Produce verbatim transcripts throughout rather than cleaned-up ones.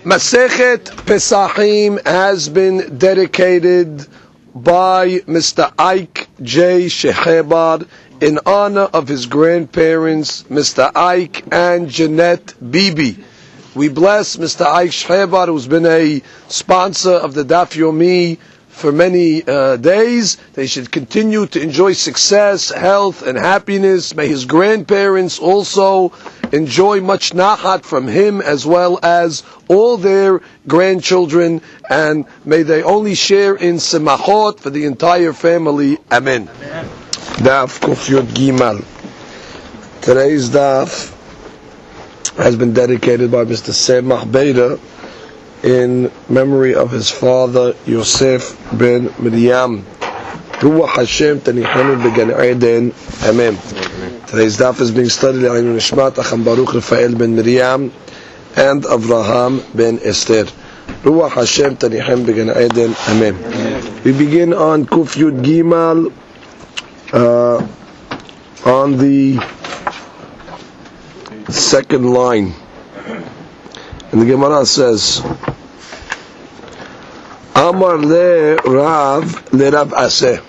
Masechet Pesachim has been dedicated by Mister Ike J. Shehebar in honor of his grandparents, Mister Ike and Jeanette Bibi. We bless Mister Ike Shehebar, who's been a sponsor of the Daf Yomi for many uh, days. They should continue to enjoy success, health, and happiness. May his grandparents also enjoy much nachat from him, as well as all their grandchildren, and may they only share in semachot for the entire family. Amen. Daf Kuf Yud Gimal. Today's daf has been dedicated by Mister Semach Beda in memory of his father Yosef ben Miriam. Ruach Hashem Tanihanu Began Eden. Amen. Today's daf is being studied by Nishmat Acham Baruch Rafael ben Miriam and Avraham ben Esther. Ruach Hashem Tanihanu Began Eden. Amen. We begin on Kuf Yud Gimal, uh, on the second line. And the Gemara says, Amar le Rav le Rav Aseh.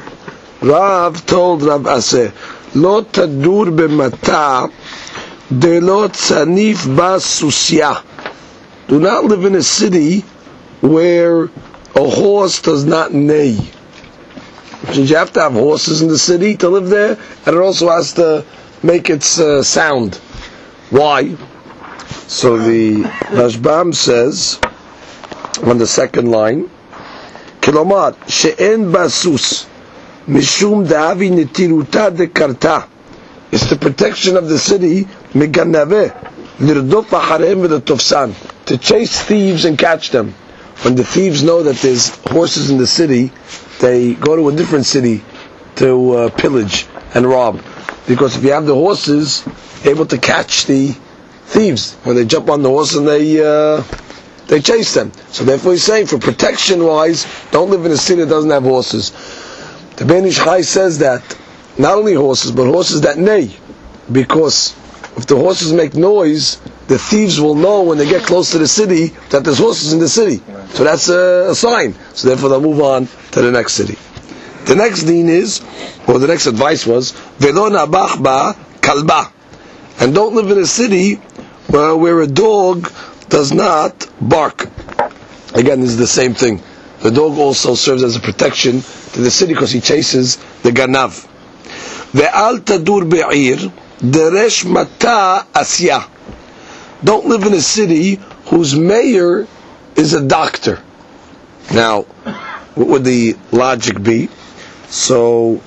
Rav told Rav Aseh, Lo tadur b'mata de lo tzanif ba susya. Do not live in a city where a horse does not neigh. Since you have to have horses in the city to live there, and it also has to make its uh, sound. Why? So the Rashbam says on the second line, Kilomar she'en basus mishum da'avi netiruta de karta. It's the protection of the city meganave lirdof achareim v'letofsan, to chase thieves and catch them. When the thieves know that there's horses in the city, they go to a different city to uh, pillage and rob. Because if you have the horses able to catch the thieves, when they jump on the horse and they uh, they chase them. So therefore he's saying, for protection wise, don't live in a city that doesn't have horses. The Ben Ish Chai says that not only horses, but horses that neigh, because if the horses make noise, the thieves will know when they get close to the city that there's horses in the city. So that's a, a sign. So therefore they'll move on to the next city. The next deen is, or the next advice was, Velo nabach ba kalba. And don't live in a city where, where a dog does not bark. Again, this is the same thing. The dog also serves as a protection to the city because he chases the ganav. Ve'al tadur be'ir deresh mata asya. Don't live in a city whose mayor is a doctor. Now, what would the logic be? So,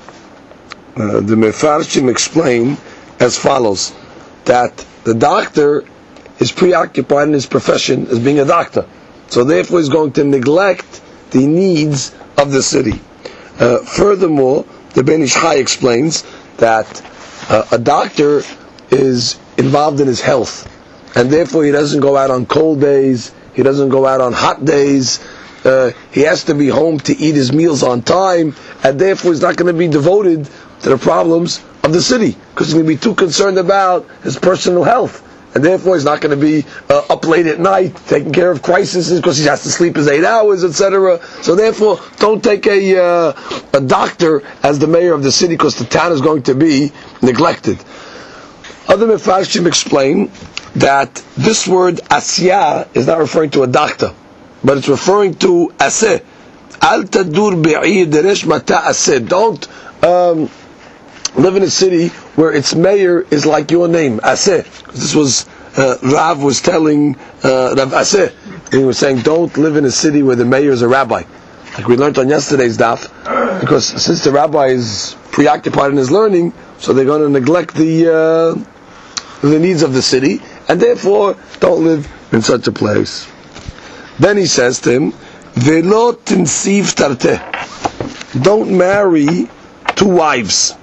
uh, the Mefarshim explain as follows, that the doctor is preoccupied in his profession as being a doctor, so therefore he's going to neglect the needs of the city. Uh, furthermore, the Ben Ish Chai explains that uh, a doctor is involved in his health, and therefore he doesn't go out on cold days, he doesn't go out on hot days, uh, he has to be home to eat his meals on time, and therefore he's not going to be devoted to the problems of the city, because he's going to be too concerned about his personal health, and therefore he's not going to be uh, up late at night taking care of crises because he has to sleep his eight hours, et cetera. So therefore, don't take a uh, a doctor as the mayor of the city, because the town is going to be neglected. Other Mefarshim explain that this word asya is not referring to a doctor, but it's referring to aseh. Al tadur be'ir deresh mata aseh. Don't um, live in a city where its mayor is like your name, Aseh. This was, uh, Rav was telling uh, Rav Aseh, he was saying, don't live in a city where the mayor is a rabbi. Like we learned on yesterday's daf, because since the rabbi is preoccupied in his learning, so they're going to neglect the uh, the needs of the city, and therefore don't live in such a place. Then he says to him, Velo tinsiv tarteh. Don't marry two wives.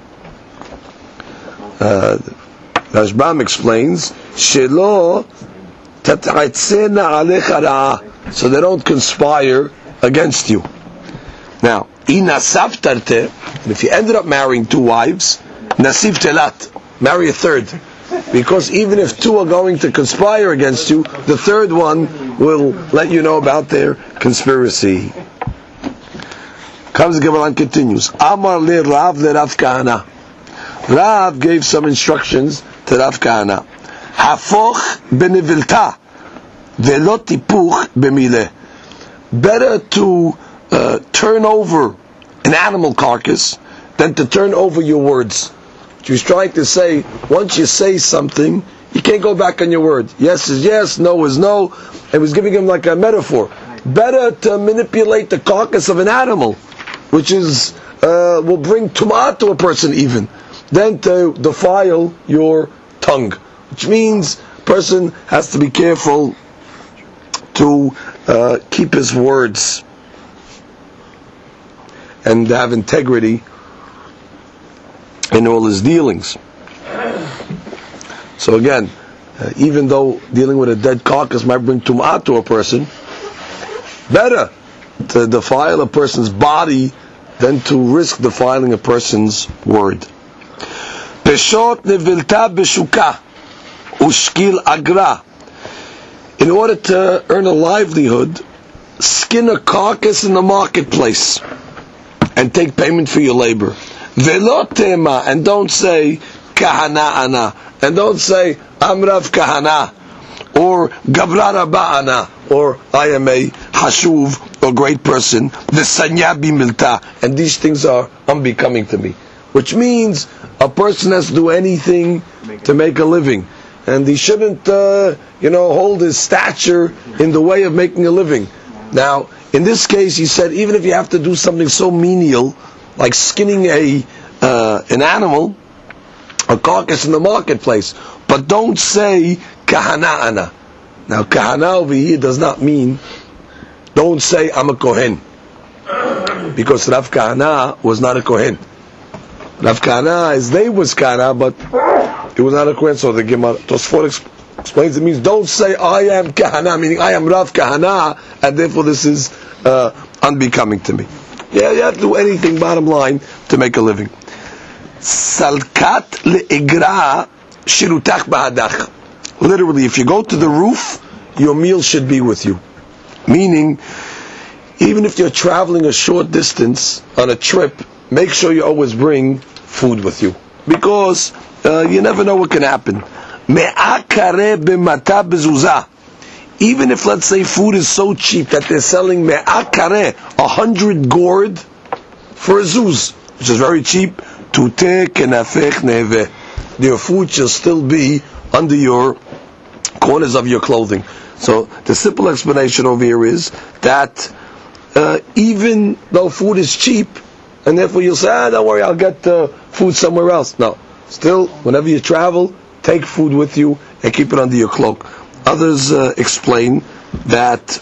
Uh, Rashbam explains, Shelo tat'atzena alecha ra'ah, so they don't conspire against you. Now, inasaf tarte, and if you ended up marrying two wives, nasif telat, marry a third. because even if two are going to conspire against you, the third one will let you know about their conspiracy. Comes the Gemara and continues. Amar le Rav le Rav Kahana. Rav gave some instructions to Rav Kahana. Hafoch benivilta velo tipuch bemile. Better to uh, turn over an animal carcass than to turn over your words. She was trying to say, once you say something, you can't go back on your word. Yes is yes, no is no. It was giving him like a metaphor. Better to manipulate the carcass of an animal, which is uh, will bring tum'ah to a person even, than to defile your tongue. Which means a person has to be careful to uh, keep his words and have integrity in all his dealings. So again, uh, even though dealing with a dead carcass might bring tum'ah to a person, better to defile a person's body than to risk defiling a person's word. Peshot nevilta beshuka ushkil agra. In order to earn a livelihood, skin a carcass in the marketplace and take payment for your labor. Velo tema, and don't say kahana ana, and don't say amrav kahana, or gabrara ba'ana, or I am a hashuv, a great person, the sanya bimilta, and these things are unbecoming to me. Which means a person has to do anything to make a living, and he shouldn't, uh, you know, hold his stature in the way of making a living. Now, in this case, he said, even if you have to do something so menial, like skinning a uh, an animal, a carcass in the marketplace, but don't say kahana ana. Now, kahana over here does not mean don't say I'm a kohen, because Rav Kahana was not a kohen. Rav Kahana, his name was Kahana, but he was not a kohen. So the Gemara Tosfot explains it means don't say I am Kahana, meaning I am Rav Kahana, and therefore this is uh, unbecoming to me. Yeah, you have to do anything, bottom line, to make a living. Salkat le'igra shirutach ba'adach. Literally, if you go to the roof, your meal should be with you. Meaning, even if you're traveling a short distance on a trip, make sure you always bring food with you. Because uh, you never know what can happen. Me'akare b'mata bezuzah. Even if, let's say, food is so cheap that they're selling me'akare, a hundred gourd for a zuz, which is very cheap, tute kenafech neve. Your food shall still be under your corners of your clothing. So the simple explanation over here is that uh, even though food is cheap, and therefore you'll say, ah, don't worry, I'll get uh, food somewhere else. No, still, whenever you travel, take food with you and keep it under your cloak. Others uh, explain that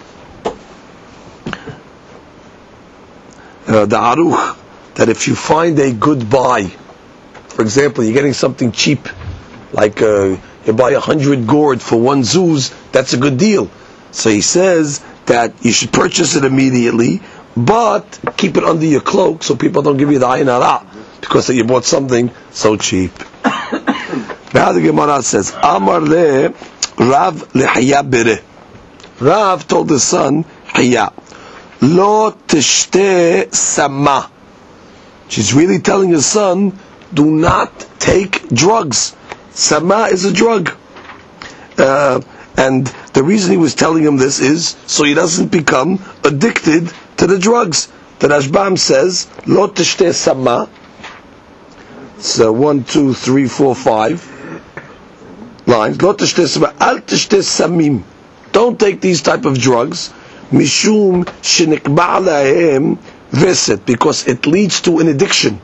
uh, the aruch, that if you find a good buy, for example, you're getting something cheap, like uh, you buy a hundred gourd for one zuz, that's a good deal. So he says that you should purchase it immediately, but keep it under your cloak so people don't give you the ayin hara because you bought something so cheap. Now the Gemara says, Amar le Rav leHaya bere. Rav told his son Haya, Lo tishte sama. She's really telling his son, do not take drugs. Sama is a drug. Uh, and the reason he was telling him this is so he doesn't become addicted to the drugs. The Rashbam says, Lo tishte sama. So one, two, three, four, five lines. Lo tishte sama. Al tishte samim. Don't take these type of drugs. Mishum shenikba lahem veset, because it leads to an addiction.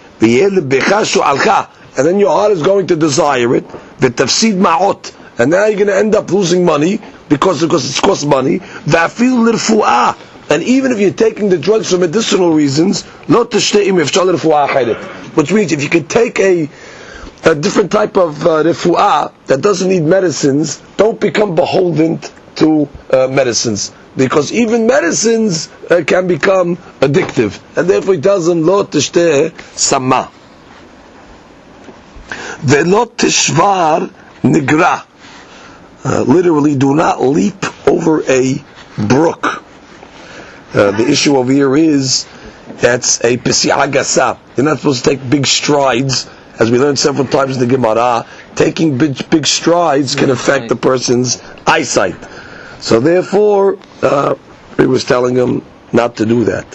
And then your heart is going to desire it. V'tafsid ma'ot, and now you're going to end up losing money because because it's cost money. V'afil l'rfu'ah, and even if you're taking the drugs for medicinal reasons, lo tishteim ifshal l'rfu'ah acheret, which means if you could take a a different type of uh, refu'ah that doesn't need medicines, don't become beholden to uh, medicines. Because even medicines uh, can become addictive. And therefore he tells them, Lo tishteh sama. Ve'lo tishvar nigra. Uh, literally, do not leap over a brook. Uh, the issue over here is that's a pesi'ah gasa. You're not supposed to take big strides, as we learned several times in the Gemara. Taking big, big strides can affect the person's eyesight. So therefore, uh, he was telling him not to do that.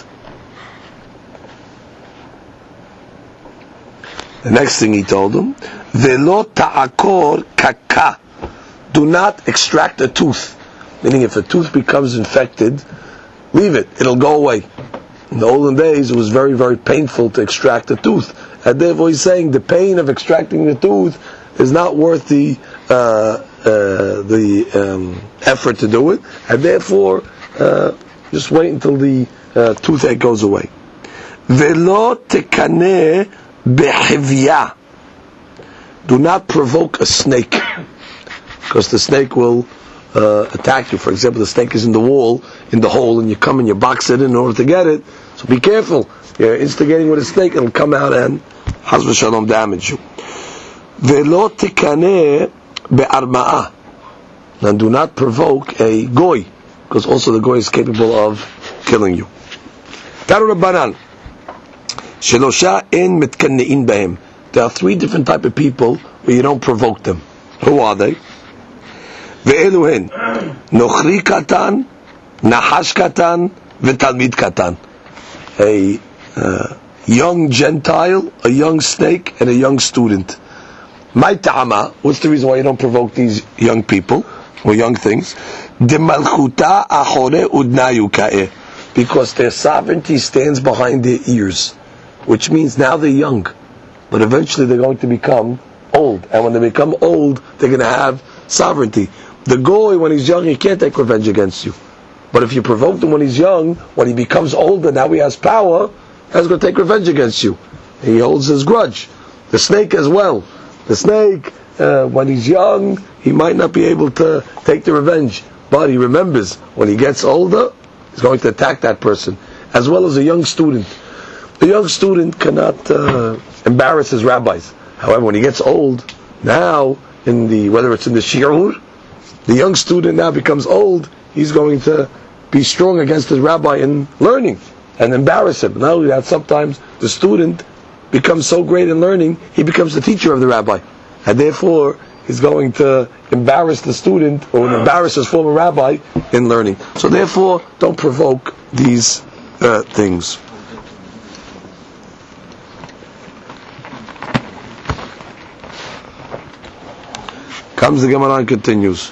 The next thing he told him, Ve'lo ta'akor kaka. Do not extract a tooth. Meaning if a tooth becomes infected, leave it. It'll go away. In the olden days, it was very, very painful to extract a tooth. And therefore he's saying the pain of extracting the tooth is not worth the uh, uh, the um, effort to do it. And therefore, uh, just wait until the uh, toothache goes away. Ve'lo tekaneh behivya. Do not provoke a snake, because the snake will uh, attack you. For example, the snake is in the wall, in the hole, and you come and you box it in order to get it. So be careful. You're instigating with a snake, it'll come out and Haz v'shalom damage you. Ve'lo tekaneh be'arma'ah. And do not provoke a goy, because also the goy is capable of killing you. Taru Rabbanan. Shelosha en mitkanne'in behem. There are three different type of people where you don't provoke them. Who are they? Ve'eluhen nochri katan, nahash katan, ve'talmid katan. A uh, young Gentile, a young snake, and a young student. My ta'ama, what's the reason why you don't provoke these young people or young things? De malchuta achore udnayu ka'eh. Because their sovereignty stands behind their ears, which means now they're young, but eventually they're going to become old, and when they become old, they're going to have sovereignty. The goy, when he's young, he can't take revenge against you, but if you provoke him when he's young, when he becomes older, now he has power, he's going to take revenge against you. He holds his grudge. The snake as well. The snake, uh, when he's young, he might not be able to take the revenge, but he remembers when he gets older, he's going to attack that person, as well as a young student. A young student cannot uh, embarrass his rabbis. However, when he gets old, now, in the whether it's in the shiur, the young student now becomes old, he's going to be strong against his rabbi in learning and embarrass him. Not only that, sometimes the student becomes so great in learning, he becomes the teacher of the rabbi. And therefore, he's going to embarrass the student or embarrass his former rabbi in learning. So therefore, don't provoke these uh, things. Comes the Gemara and continues.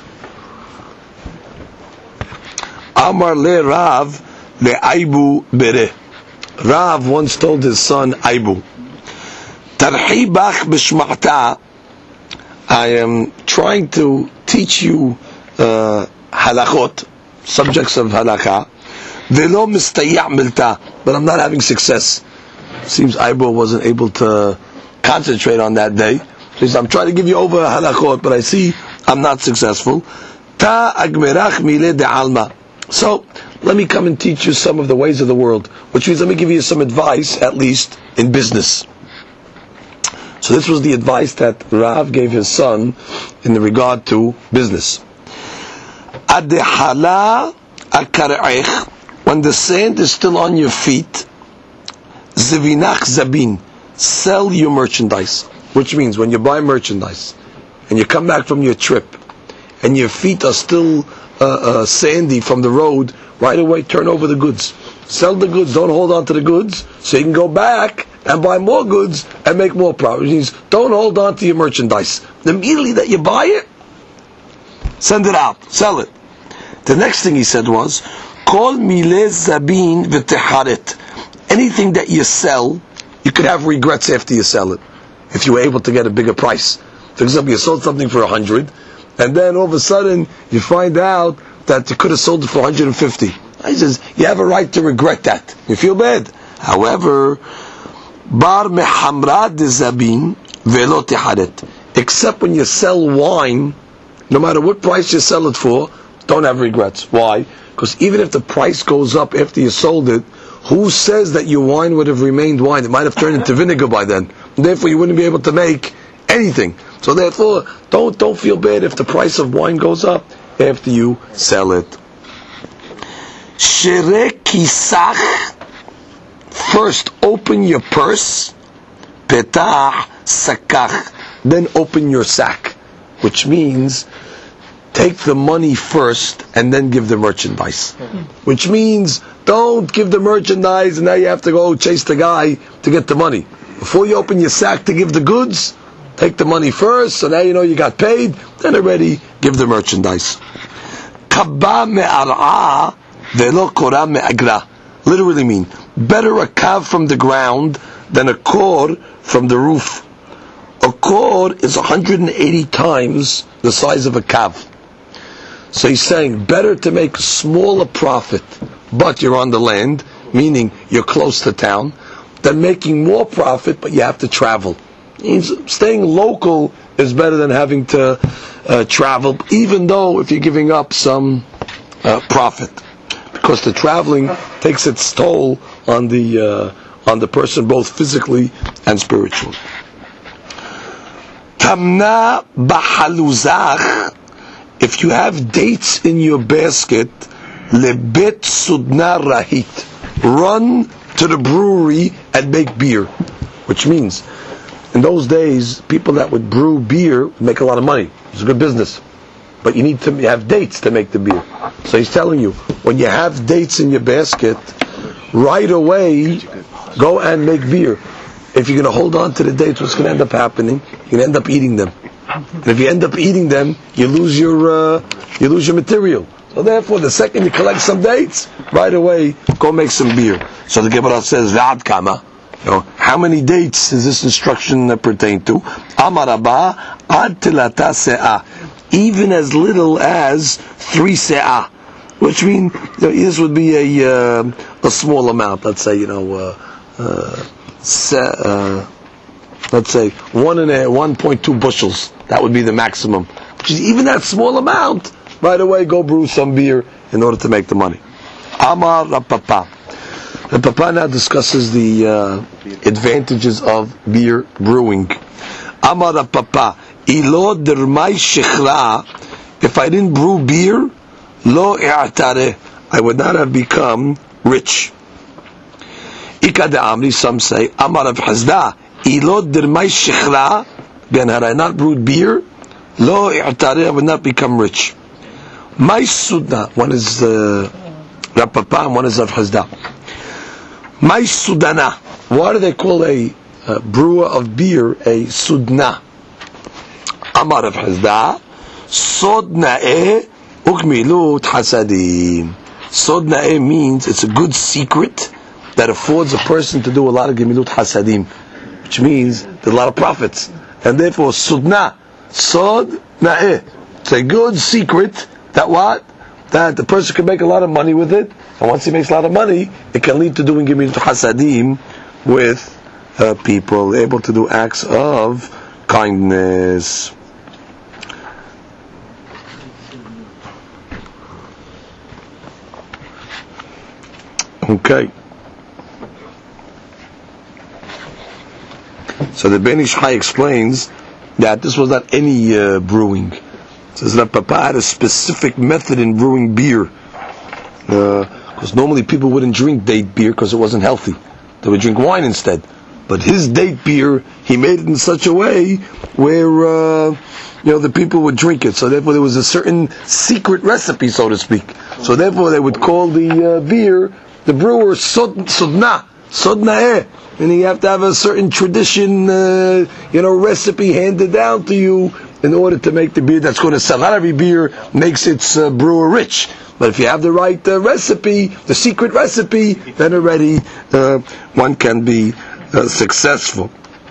Amar le Rav le Aibu bere. Rav once told his son Aibu, Tarhi bach b'shma'ta. I am trying to teach you uh, halachot, subjects of halakha. Velo mistaya' milta, but I'm not having success. Seems Aibu wasn't able to concentrate on that day. He says, I'm trying to give you over halachot, but I see I'm not successful. Ta agmerach mile de alma. So, let me come and teach you some of the ways of the world, which means let me give you some advice, at least in business. So this was the advice that Rav gave his son in the regard to business. Adehala akar'ech, when the sand is still on your feet, zivinach zabin, sell your merchandise. Which means when you buy merchandise and you come back from your trip and your feet are still uh, uh, sandy from the road, right away turn over the goods. Sell the goods, don't hold on to the goods, so you can go back and buy more goods and make more profit. Which means don't hold on to your merchandise. Immediately that you buy it, send it out, sell it. The next thing he said was, Kol mile zabin v'teharet. Anything that you sell, you could have regrets after you sell it, if you were able to get a bigger price. For example, you sold something for a hundred, and then all of a sudden you find out that you could have sold it for one hundred fifty. He says you have a right to regret that. You feel bad. However, bar mehamra de zabin velo teharet. Except when you sell wine, no matter what price you sell it for, don't have regrets. Why? Because even if the price goes up after you sold it, who says that your wine would have remained wine? It might have turned into vinegar by then. Therefore, you wouldn't be able to make anything. So therefore, don't don't feel bad if the price of wine goes up after you sell it. Shere kisach. First, open your purse. Petah sakach. Then open your sack, which means take the money first and then give the merchandise. Which means don't give the merchandise and now you have to go chase the guy to get the money. Before you open your sack to give the goods, take the money first, so now you know you got paid, then already give the merchandise. Kabba me'ar'a velo kora me'agra. Literally mean, better a kav from the ground than a kor from the roof. A kor is one hundred eighty times the size of a kav. So he's saying, better to make a smaller profit, but you're on the land, meaning you're close to town, than making more profit, but you have to travel. Means staying local is better than having to uh, travel, even though if you're giving up some uh, profit, because the traveling takes its toll on the uh, on the person, both physically and spiritually. Tamna b'haluzach. If you have dates in your basket, lebet sudna rahit. Run to the brewery and make beer, which means in those days, people that would brew beer would make a lot of money. It's a good business. But you need to have dates to make the beer. So he's telling you, when you have dates in your basket, right away, go and make beer. If you're going to hold on to the dates, what's going to end up happening? You're going to end up eating them. And if you end up eating them, you lose your uh, you lose your material. So therefore, the second you collect some dates, right away, go make some beer. So the Gemara says, V'ad kama. You know, how many dates does this instruction uh, pertain to? Amar Abba, ad tilata se'ah. Even as little as three se'ah. Which means, you know, this would be a uh, a small amount. Let's say, you know, uh, uh, se- uh, let's say one and a one point two bushels. That would be the maximum. Which is even that small amount. Right away, go brew some beer in order to make the money. Amar Rapapa. The Papa now discusses the uh, advantages of beer brewing. Amar Rapapa. Ilo dermai shechra. If I didn't brew beer, lo i'atare, I would not have become rich. Ika de amri, some say, Amar Rav Hazda. Ilo dermai shechra. Then had I not brewed beer, lo i'atare, I would not become rich. My sudna, one is uh, Rav Papa and one is Rav Hazda. My sudana, why do they call a uh, brewer of beer a sudna? Amar Rav Hazda, sodna'e ukmilut hasadim. Sodna'e means it's a good secret that affords a person to do a lot of gemilut hasadim, which means there's a lot of profits. And therefore, sudna, sodna'e, it's a good secret that what? That the person can make a lot of money with it, and once he makes a lot of money, it can lead to doing gemilut hasadim with uh, people, able to do acts of kindness. Okay. So the Ben Ish Chai explains that this was not any uh, brewing. It says that Papa had a specific method in brewing beer. Because uh, normally people wouldn't drink date beer because it wasn't healthy. They would drink wine instead. But his date beer, he made it in such a way where uh, you know the people would drink it. So therefore there was a certain secret recipe, so to speak. So therefore they would call the uh, beer, the brewer, sod, sodna, sodna'eh. Meaning you have to have a certain tradition, uh, you know, recipe handed down to you in order to make the beer that's going to sell. Not every beer makes its uh, brewer rich. But if you have the right uh, recipe, the secret recipe, then already uh, one can be uh, successful.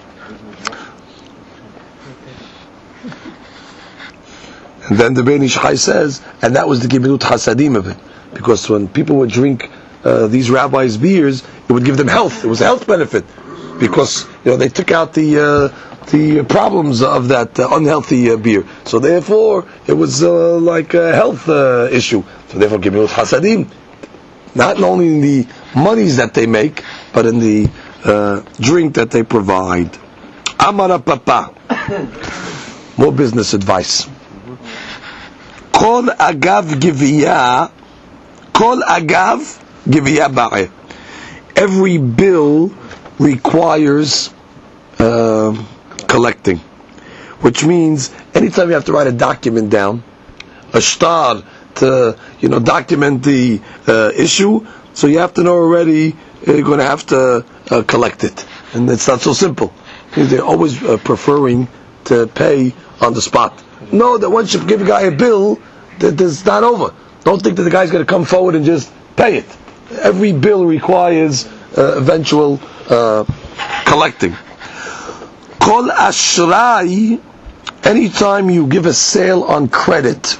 And then the Ben Ish Chai says, and that was the gemilut hasadim of it. Because when people would drink uh, these rabbis' beers, it would give them health. It was a health benefit. Because, you know, they took out the uh, the problems of that uh, unhealthy uh, beer. So therefore, it was uh, like a health uh, issue. So therefore, gemilut hasadim, not only in the monies that they make, but in the uh, drink that they provide. Amara Papa. More business advice. Kol agav giviya, kol agav giviya ba'eh. Every bill requires uh, collecting, which means anytime you have to write a document down, a shtar to you know document the uh, issue, so you have to know already you're going to have to uh, collect it, and it's not so simple. They're always uh, preferring to pay on the spot. Know that once you give a guy a bill, that it's not over. Don't think that the guy's going to come forward and just pay it. Every bill requires uh, eventual uh, collecting. Kol ashrai, anytime you give a sale on credit,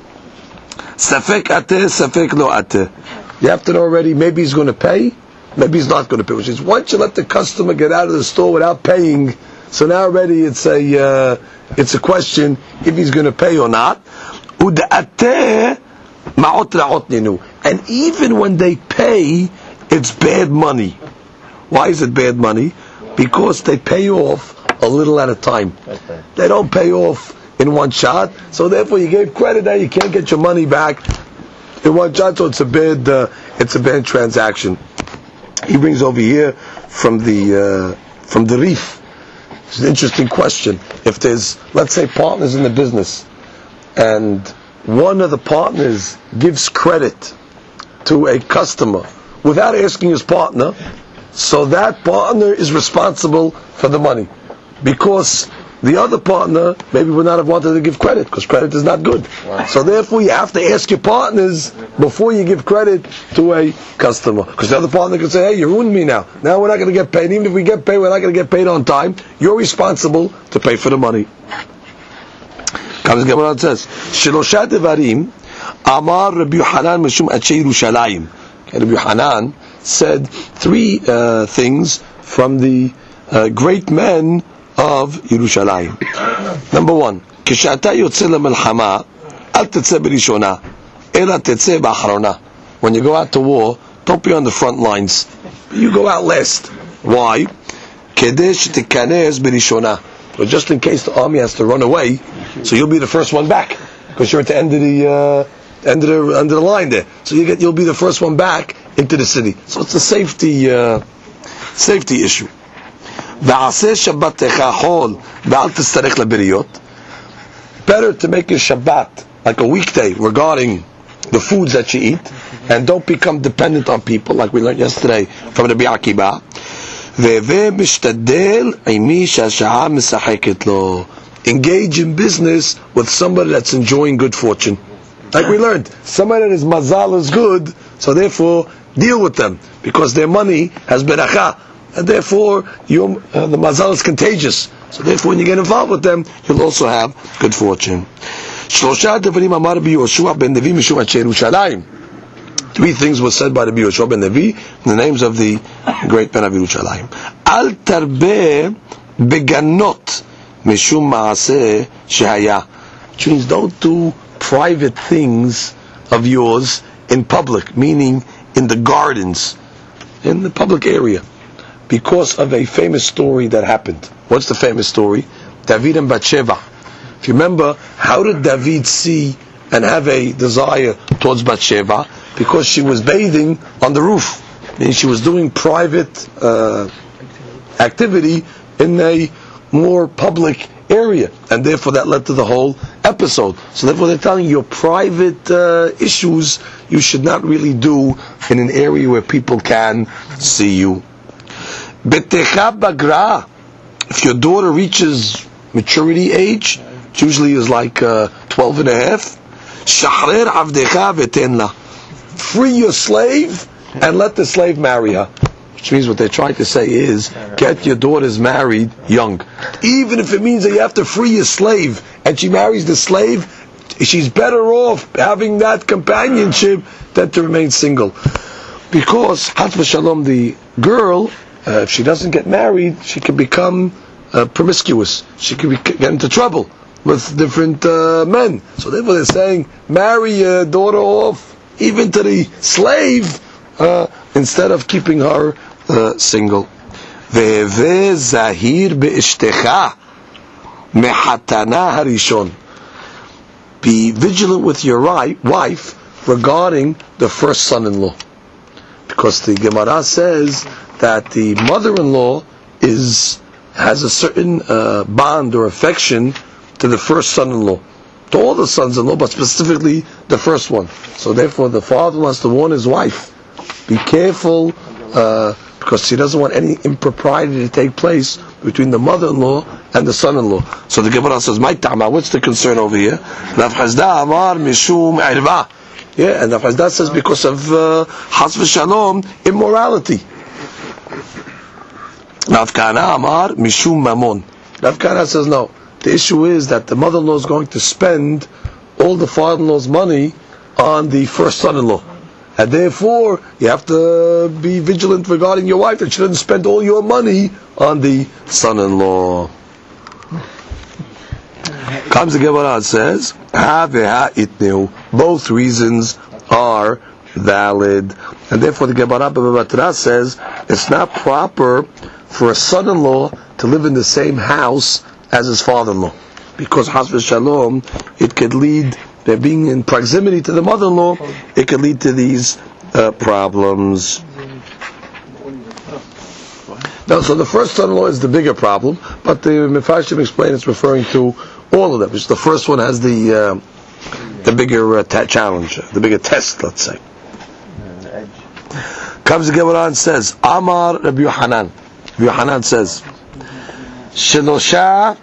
safek ateh, safek lo ateh. You have to know already, maybe he's going to pay, maybe he's not going to pay. Which is, once you let the customer get out of the store without paying, so now already it's a uh, it's a question if he's going to pay or not. Ud'ateh ma'ot ra'ot ninu. And even when they pay, it's bad money. Why is it bad money? Because they pay off a little at a time. They don't pay off in one shot. So therefore, you gave credit now, you can't get your money back in one shot. So it's a bad uh, it's a bad transaction. He brings over here from the uh, from the Reef. It's an interesting question. If there's, let's say, partners in the business, and one of the partners gives credit to a customer without asking his partner, so that partner is responsible for the money, because the other partner maybe would not have wanted to give credit, because credit is not good. Wow. So therefore you have to ask your partners before you give credit to a customer, because the other partner can say, hey, you ruined me now. Now we're not going to get paid. Even if we get paid, we're not going to get paid on time. You're responsible to pay for the money. Comes the Gemara and says, Shilosha devarim amar Rabbi Yochanan mishum atchei Yerushalayim. Rabbi Yochanan said three uh, things from the uh, great men of Yerushalayim. Number one, Kishata yotze lemelchama, al tetzeh berishona, ela tetzeh ba'acharona. When you go out to war, don't be on the front lines. You go out last. Why? Kedei shetikkanez berishona. But just in case the army has to run away, so you'll be the first one back, because you're at the end of the uh, end of the end of the line there. So you get you'll be the first one back into the city. So it's a safety uh, safety issue. Better to make your Shabbat like a weekday regarding the foods that you eat, and don't become dependent on people, like we learned yesterday from Rabbi Akiba. Engage in business with somebody that's enjoying good fortune. Like we learned, somebody that his mazal is good, so therefore deal with them, because their money has beracha, and therefore you, uh, the mazal is contagious. So therefore when you get involved with them, you'll also have good fortune. Three things were said by the Yoshua ben Levi in the names of the great men of Yerushalayim. Al tarbeh beganot mishum maaseh shehaya. Which means don't do private things of yours in public, meaning in the gardens, in the public area, because of a famous story that happened. What's the famous story? David and Bathsheba. If you remember, how did David see and have a desire towards Bathsheba? Because she was bathing on the roof. Meaning she was doing private uh, activity in a more public area. And therefore that led to the whole episode. So therefore they're telling you your private uh, issues you should not really do in an area where people can see you. Betecha bagra. If your daughter reaches maturity age, which usually is like uh, twelve and a half, shahrer avdecha v'ten free your slave and let the slave marry her. Which means what they're trying to say is, get your daughters married young. Even if it means that you have to free your slave and she marries the slave, she's better off having that companionship than to remain single. Because, Chas v'shalom, the girl, uh, if she doesn't get married, she can become uh, promiscuous. She can be, get into trouble with different uh, men. So therefore they're saying, marry your daughter off even to the slave, uh, instead of keeping her uh, single. Ve'eve zahir be'ishtecha mehatana harishon. Be vigilant with your right, wife regarding the first son-in-law. Because the Gemara says that the mother-in-law is has a certain uh, bond or affection to the first son-in-law. To all the sons-in-law, but specifically the first one. So therefore the father wants to warn his wife, be careful, uh, because he doesn't want any impropriety to take place between the mother-in-law and the son-in-law. So the Gemara says, "My ta'ama, what's the concern over here?" Rav Chazda amar mishum irva. Yeah, and Rav Chazda says because of uh, has v'shalom, immorality. Rav Kahana amar mishum mamon. Rav Kahana says no. The issue is that the mother-in-law is going to spend all the father-in-law's money on the first son-in-law. And therefore, you have to be vigilant regarding your wife that she doesn't spend all your money on the son-in-law. Comes the Gemara and says, Ha veha itneu. Both reasons are valid. And therefore the Gemara Bava Batra says, it's not proper for a son-in-law to live in the same house as his father-in-law, because Has v'Shalom, it could lead, by being in proximity to the mother-in-law, it could lead to these uh, problems. Now, so the first son-in-law is the bigger problem, but the Mefarshim explain it's referring to all of them. Because the first one has the uh, the bigger uh, ta- challenge, the bigger test, let's say. Comes the Gemara and says, Amar Rabbi Yohanan. Rabbi Yohanan says, Shelosha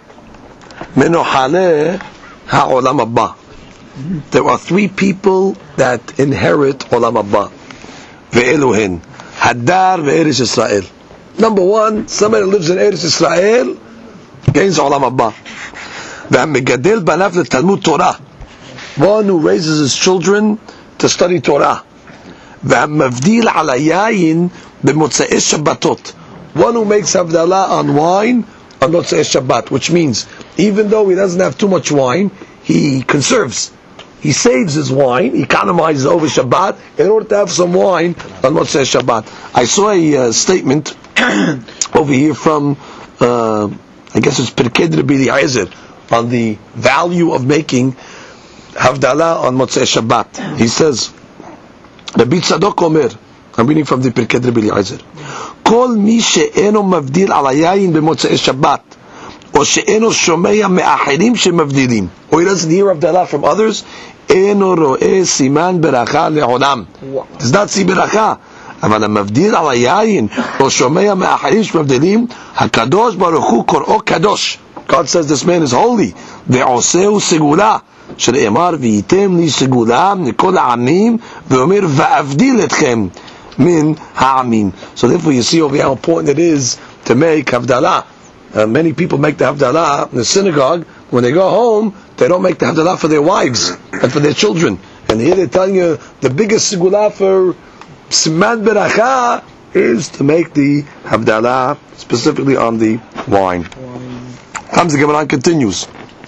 menohale ha'olam haba. There are three people that inherit olam haba. Ve'eluhin Hadar ve'eretz Yisrael. Number one, somebody who lives in Eretz Yisrael gains olam haba. Ve'megadel banav letalmud Torah. One who raises his children to study Torah. Ve'mavdil ala yayin b'motzei Shabbatot. One who makes havdalah on wine on Motzei Shabbat, which means even though he doesn't have too much wine, he conserves. He saves his wine, he economizes over Shabbat in order to have some wine on Motzei Shabbat. I saw a uh, statement over here from, uh, I guess it's Pirkei Rabbi Eliezer, on the value of making havdalah on Motzei Shabbat. He says, Rabbi Tzadok Omer, I'm reading from the Pirkei Rabbi Eliezer, כל מי שאינו מבדיל על היין במוצאי שבת, או שאינו שומע מאחרים שמבדילים, or he doesn't hear הבדלה from others, אינו רואה סימן ברכה לעולם. does not see ברכה. אבל המבדיל על היין, או שומע מאחרים שמבדילים, הקדוש ברוך הוא קוראו קדוש. God says this man is holy. ועושהו סגולה, שנאמר וייתם לי סגולה מכל העמים, ואומר ואבדיל אתכם min ha'amin. So therefore you see over here how important it is to make havdalah. Uh, many people make the havdalah in the synagogue. When they go home, they don't make the havdalah for their wives and for their children. And here they're telling you the biggest sigula for siman beracha is to make the havdalah specifically on the wine. Comes the Gemara and continues.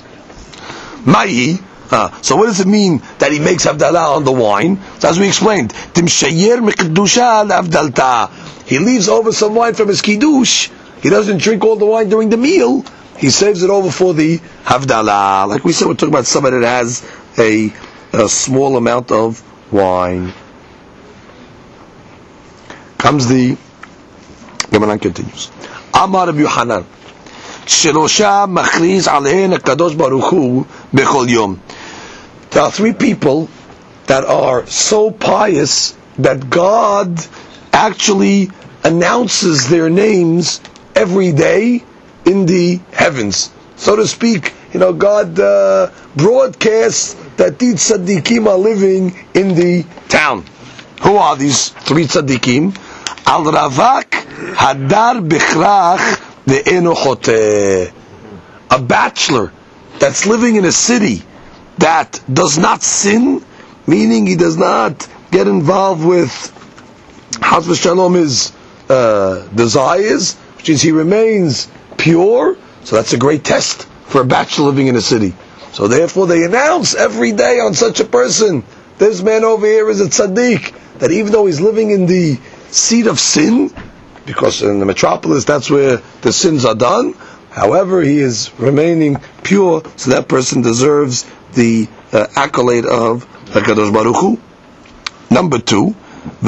Ma'i. Uh, so what does it mean that he makes havdalah on the wine? So as we explained, timshayer mikdusha l'avdalta. He leaves over some wine from his kiddush. He doesn't drink all the wine during the meal. He saves it over for the havdalah. Like we said, we're talking about somebody that has a, a small amount of wine. Comes the Gemara continues. Amar Rabbi Yohanan. Shelosha machriz alein hakadosh baruch hu bechol yom. There are three people that are so pious that God actually announces their names every day in the heavens. So to speak, you know, God uh, broadcasts that these tzaddikim are living in the town. Who are these three tzaddikim? Al Ravak Hadar Bichrach Ve'eno Choteh. A bachelor that's living in a city that does not sin, meaning he does not get involved with Chas v'Shalom his uh, desires, which means he remains pure. So that's a great test for a bachelor living in a city. So therefore they announce every day on such a person, this man over here is a tzaddik, that even though he's living in the seat of sin, because in the metropolis that's where the sins are done. However, he is remaining pure, so that person deserves the uh, accolade of HaKadosh Baruch Hu. Number two,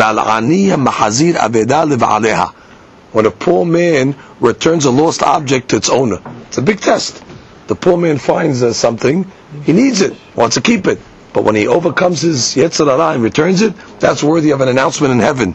when a poor man returns a lost object to its owner. It's a big test. The poor man finds uh, something, he needs it, wants to keep it. But when he overcomes his Yetzer Hara and returns it, that's worthy of an announcement in heaven.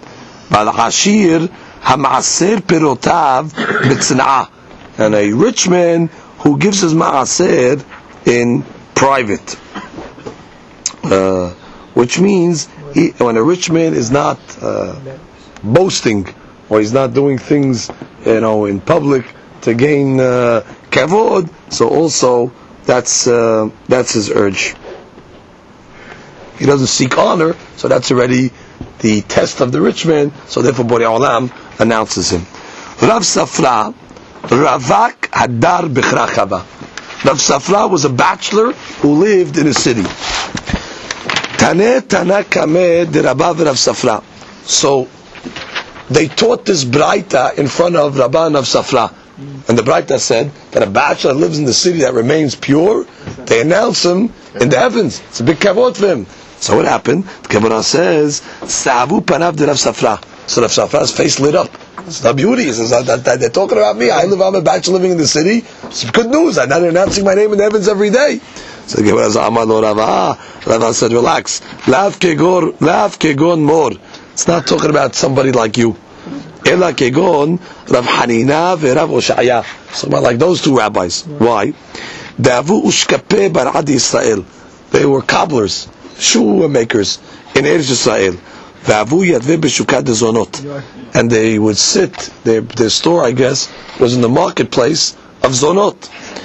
And a rich man who gives his ma'aser in private. Uh, which means he, when a rich man is not uh, boasting, or he's not doing things, you know, in public to gain uh, kavod, so also that's uh, that's his urge. He doesn't seek honor, so that's already the test of the rich man. So therefore, Borei Olam announces him. Rav Safra, Ravak Hadar Bechra Chava. Rav Safra was a bachelor who lived in a city. Taneh Tana Kameh de Rabba Rav Safra. So they taught this Braita in front of Rabba and Rav Safra. And the Braita said that a bachelor lives in the city that remains pure, they announce him in the heavens. It's a big kavod for him. So what happened? The Gemara says, Sa'avu panav de Rav Safra. So Rav Safra's face lit up. It's not beauty. It's not that, that they're talking about me. I live, I'm a bachelor living in the city. It's good news. I'm not announcing my name in the heavens every day. So the Gemara says, Amar lo Rava. Rava said, relax. Lav kegor, lav kegon mor. It's not talking about somebody like you. Ela kegon Rav Hanina ve Rav Oshaya. So like those two rabbis. Why? Davu ushkape barad Yisrael. They were cobblers, shoe makers in Eretz Yisrael. Vavu yadve b'shukat zonot, and they would sit. Their their store, I guess, was in the marketplace of zonot.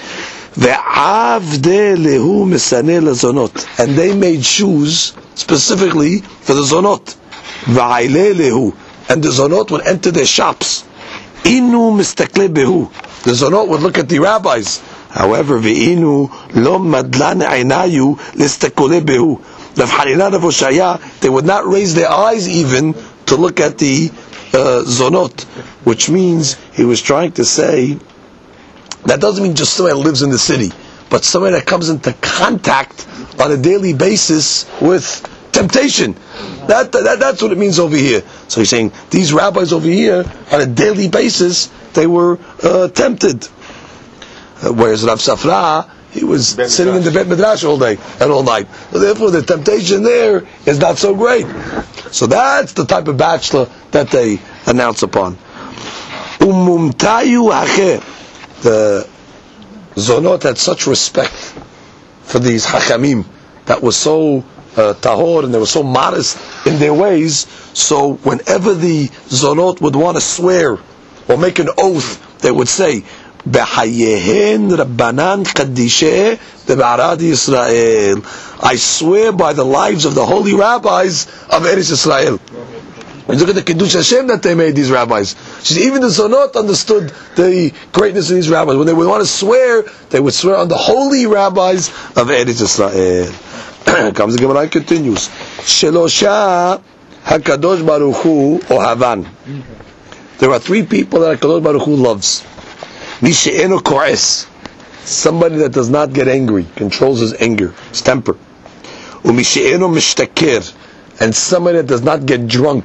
Ve'avde lehu misaneh lezonot, and they made shoes specifically for the zonot. Va'ayle lehu, and the zonot would enter their shops. Inu mistakle behu, the zonot would look at the rabbis. However, ve'inu lo madlan einayu listakole behu. Rav Hanina, Rav Oshaya, they would not raise their eyes even to look at the uh, zonot, which means he was trying to say that doesn't mean just somebody that lives in the city, but somebody that comes into contact on a daily basis with temptation. That, that that's what it means over here. So he's saying these rabbis over here on a daily basis they were uh, tempted, uh, whereas Rav Safra, he was ben sitting Midrash. in the Bet Midrash all day and all night. So therefore, the temptation there is not so great. So that's the type of bachelor that they announce upon. Umumtayu hacheh. The zonot had such respect for these hachamim that was so uh, tahor and they were so modest in their ways. So whenever the zonot would want to swear or make an oath, they would say, B'hayehen Rabbanan Kadisheh De'Barad Yisrael. I swear by the lives of the holy rabbis of Eretz Yisrael. And look at the Kiddush Hashem that they made, these rabbis. Even the Zonot understood the greatness of these rabbis. When they would want to swear, they would swear on the holy rabbis of Eretz Yisrael. Comes the Gemara and continues. Shelosha HaKadosh Baruch Hu Ohavan. There are three people that HaKadosh Baruch Hu loves. Mishe'eno ko'es, somebody that does not get angry, controls his anger, his temper. Umishe'eno mishtaker, and somebody that does not get drunk.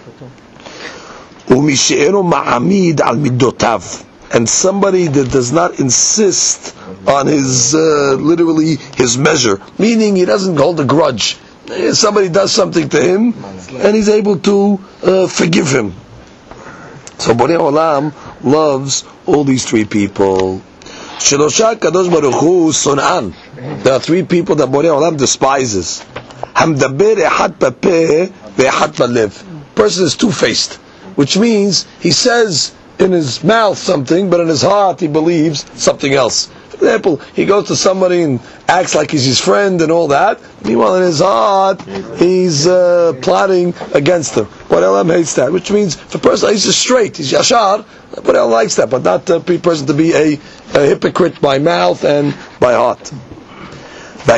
Umishe'eno ma'amid al midotav, and somebody that does not insist on his, uh, literally his measure, meaning he doesn't hold a grudge. Somebody does something to him, and he's able to uh, forgive him. So Borei Olam loves all these three people. Shelosha Kadosh Baruch Hu Son'an. There are three people that Borei Olam despises. Hamdaber echad papeh ve'echad balev. Person is two-faced, which means he says in his mouth something, but in his heart he believes something else. For example, he goes to somebody and acts like he's his friend and all that. Meanwhile, in his heart, he's uh, plotting against him. Borei Olam hates that, which means if a person he's just straight, he's yashar, Borei Olam likes that, but not a person to be a, a hypocrite by mouth and by heart. Now,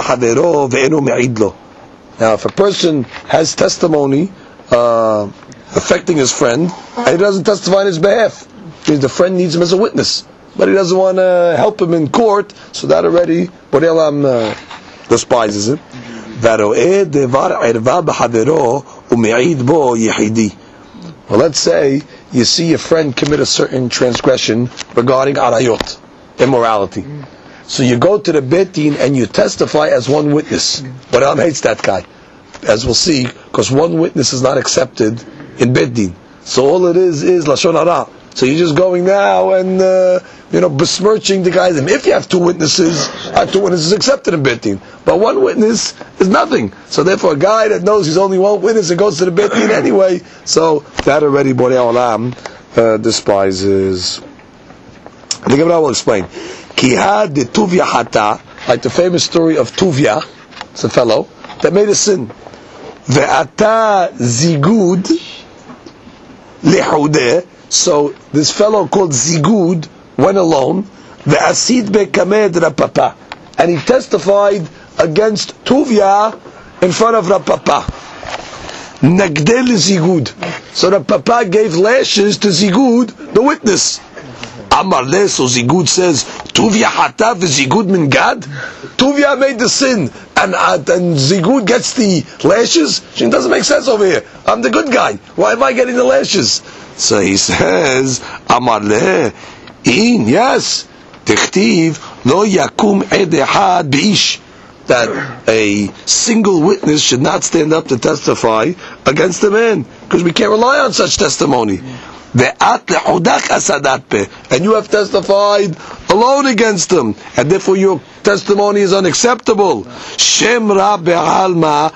if a person has testimony uh, affecting his friend, and he doesn't testify on his behalf. Because the friend needs him as a witness, but he doesn't want to help him in court, so that already Borei Olam uh, despises him. Well, let's say you see your friend commit a certain transgression regarding arayot, immorality. So you go to the Beit Din and you testify as one witness. Borei Olam hates that guy, as we'll see, because one witness is not accepted in Beit Din. So all it is is lashon hara. So you're just going now and uh, you know besmirching the guy's name. If you have two witnesses, uh, two witnesses accepted in Beit Din, but one witness is nothing. So therefore, a guy that knows he's only one witness and goes to the Beit Din anyway, so that already Borei Olam uh, despises. The Gemara will explain. Kihad de Tuvia hata, like the famous story of Tuvia, it's a fellow that made a sin. Ve'ata zigud lehudeh. So this fellow called Zigud went alone, ve'asid be'kamed Rav Papa, and he testified against Tuvia in front of Rav Papa. Nagdel Zigud. So Rav Papa gave lashes to Zigud, the witness. Amar le, so Zigud says, Tuvia hata v'Zigud min Gad? Tuvia made the sin, and, uh, and Zigud gets the lashes? It doesn't make sense over here. I'm the good guy. Why am I getting the lashes? So he says, Amar le, in, yes, tichtiv, lo yakum ed echad beish, that a single witness should not stand up to testify against a man, because we can't rely on such testimony. And you have testified alone against him, and therefore your testimony is unacceptable. Shem ra be'alma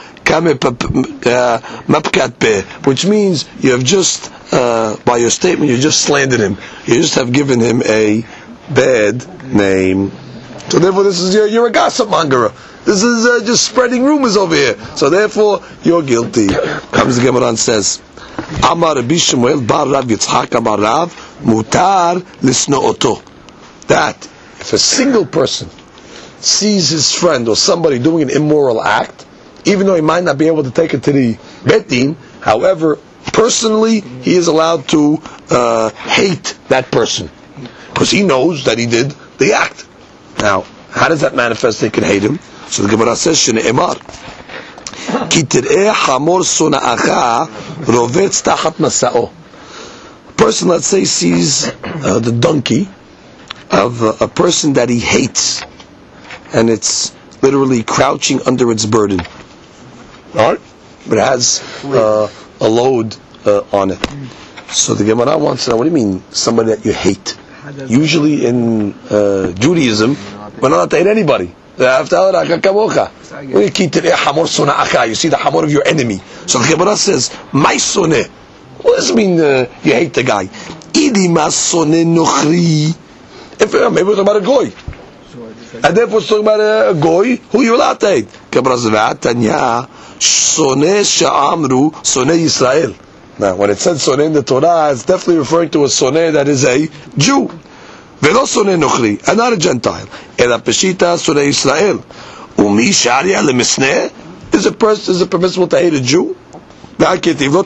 which means you have just, uh, by your statement, you just slandered him. You just have given him a bad name. So therefore, this is you're, you're a gossip monger. This is uh, just spreading rumors over here. So therefore, you're guilty. Comes the Gemara and says, Amar Rabbi Shmuel bar Rav Yitzchak Amar Rav mutar lisno'oto. That if a single person sees his friend or somebody doing an immoral act, even though he might not be able to take it to the Beit Din, however, personally, he is allowed to uh, hate that person, because he knows that he did the act. Now, how does that manifest? They can hate him. So the Gemara says, "Shneimar, ki tireh hamor sona'acha rovetz tachat masa'o." A person, let's say, sees uh, the donkey of uh, a person that he hates, and it's literally crouching under its burden. All right, but it has uh, a load uh, on it. So the Gemara wants to know, what do you mean, somebody that you hate? Usually in uh, Judaism, we're not allowed to hate anybody. You see the hamor of your enemy. So the Gemara says, "My soneh." What does it mean uh, you hate the guy? If uh, maybe we're talking about a goy, and therefore we're talking about a, a goy, who you allowed to hate? Gemara says, "Tanya soneh she'amru soneh Yisrael." Now, when it says soneh in the Torah, it's definitely referring to a soneh that is a Jew. Velo soneh nochri, and not a Gentile. Ela peshita soneh Yisrael. Umi sharia lemisneh. Is a person, is it permissible to hate a Jew? Right?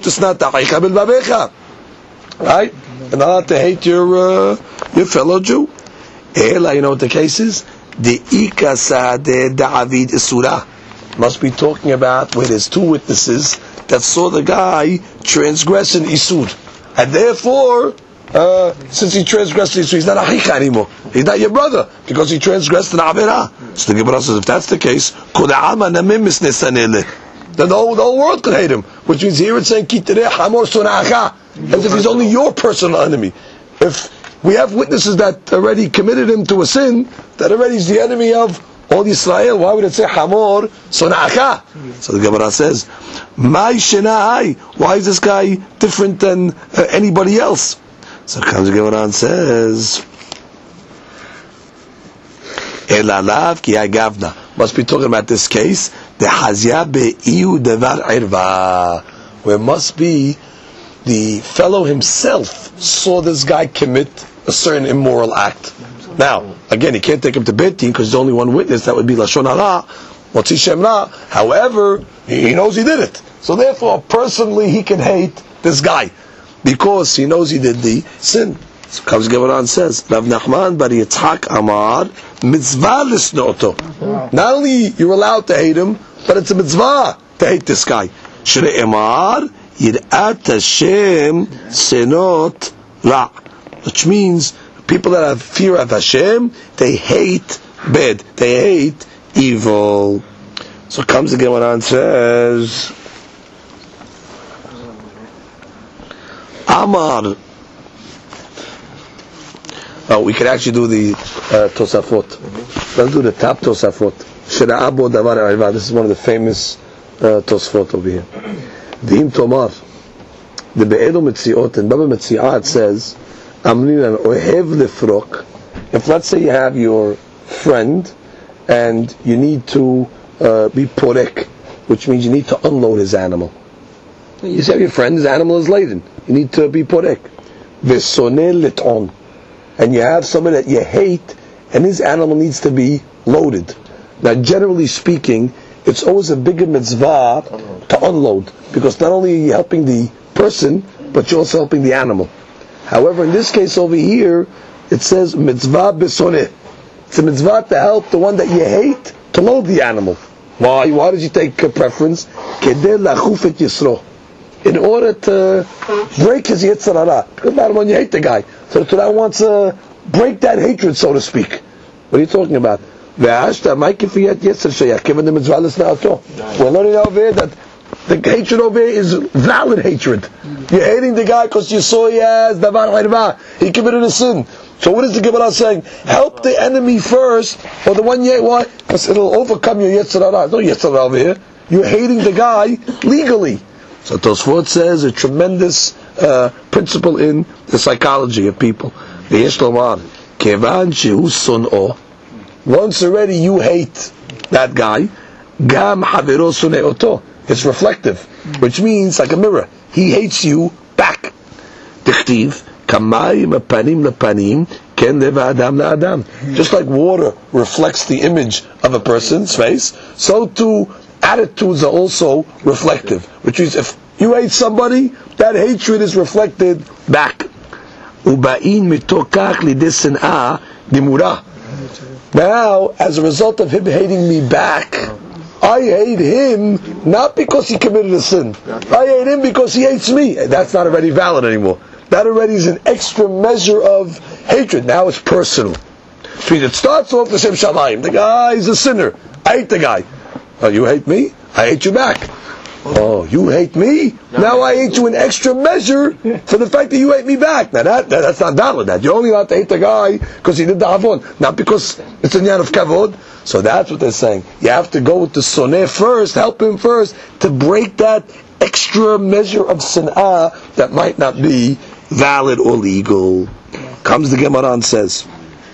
And not to hate your uh, your fellow Jew. Ela, you know what the case is? The ikasa de David isura. Must be talking about where there's two witnesses that saw the guy transgress an isur, and therefore, uh, since he transgressed the isur, he's not a haicha anymore. He's not your brother because he transgressed an avera. So the Gemara says, if that's the case, then the whole, the whole world could hate him. Which means here it's saying kitireh hamor sona'acha, as if he's only your personal enemy. If we have witnesses that already committed him to a sin, that already is the enemy of all Yisrael, why would it say hamor sona'acha? So the Gemara says, "My shenai." Why is this guy different than uh, anybody else? So comes the Gemara and says, "Elalav ki agavna." Must be talking about this case. The hazya be'iu devar irva, where must be the fellow himself saw this guy commit a certain immoral act. Now, again, he can't take him to Beit Din because there's only one witness. That would be lashon hara, motzi shem ra. However, he knows he did it, so therefore, personally, he can hate this guy, because he knows he did the sin. So comes Gemara and says, Rav Nachman bar Yitzhak Amar, mitzvah lisnoto. Not only you're allowed to hate him, but it's a mitzvah to hate this guy. Shrei Amar, Yirat Hashem senot ra. Which means, people that have fear of Hashem, they hate bad. They hate evil. So comes the Gemara and says, Amar. Oh, we can actually do the uh, Tosafot. Let's do the top Tosafot. Shira'abo davar ariva. This is one of the famous uh, Tosafot over here. Dihim Tomar. The Be'edo Metziot, and Baba Metziat says, Amrinan ohev lefrok. If let's say you have your friend, and you need to uh, be porek, which means you need to unload his animal. You say your friend, his animal is laden. You need to be porek. Vesonel leton. And you have someone that you hate, and his animal needs to be loaded. Now, generally speaking, it's always a bigger mitzvah to unload, because not only are you helping the person, but you're also helping the animal. However, in this case over here, it says mitzvah besoneh. It's a mitzvah to help the one that you hate to load the animal. Why? Why did you take a preference? Kedeh lachuf et yisro. In order to break his yetzer hara. Because bottom line, you hate the guy. So the Torah wants to break that hatred, so to speak. What are you talking about? We're learning over here that the hatred over here is valid hatred. You're hating the guy because you saw he has davar harva. He committed a sin. So what is the Gemara saying? Help the enemy first, or the one you hate. Why? Because it'll overcome your yetzer hara. No yetzer hara over here. You're hating the guy legally. So Tosfot says a tremendous uh, principle in the psychology of people. Once already you hate that guy, gam havero suneoto. It's reflective, which means like a mirror. He hates you back. Dichtiv kamayim apanim lepanim ken leva adam laadam. Just like water reflects the image of a person's face, so too attitudes are also reflective. Which means if you hate somebody, that hatred is reflected back. Uba'in mitokach lidesen'a dimura. Now, as a result of him hating me back, I hate him not because he committed a sin. I hate him because he hates me. That's not already valid anymore. That already is an extra measure of hatred. Now it's personal. So it starts off the Shem Shamayim. The guy is a sinner. I hate the guy. Oh, you hate me? I hate you back. Oh, you hate me? Now I hate you in extra measure for the fact that you hate me back. Now that, that that's not valid. That you're only allowed to hate the guy because he did the avon, not because it's a nyan of kavod. So that's what they're saying. You have to go with the soneh first, help him first, to break that extra measure of sin'ah that might not be valid or legal. Comes the Gemara and says,